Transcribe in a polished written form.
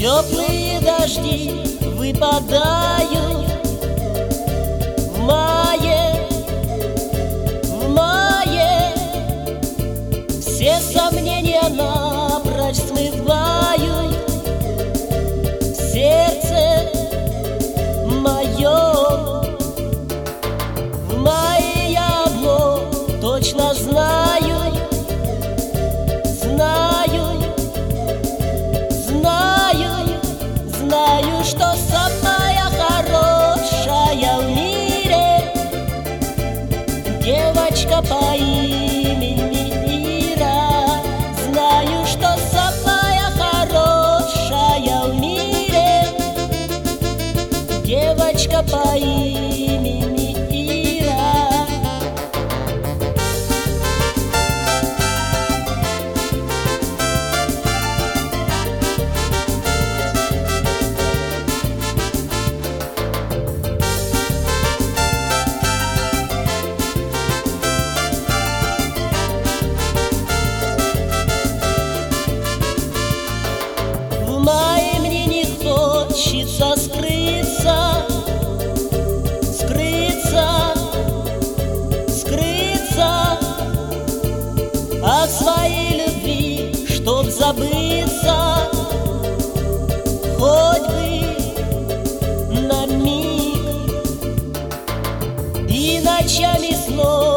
Теплые дожди выпадают в мае, в мае. Все сомнения напрочь смывают в сердце моем. В мае я одно точно знаю, знаю, что самая хорошая в мире девочка по имени Ира. Знаю, что самая хорошая в мире девочка по имени Ира. В мае мне не хочется скрыться, скрыться, скрыться от своей любви, чтоб забыться хоть бы на миг. И ночами снова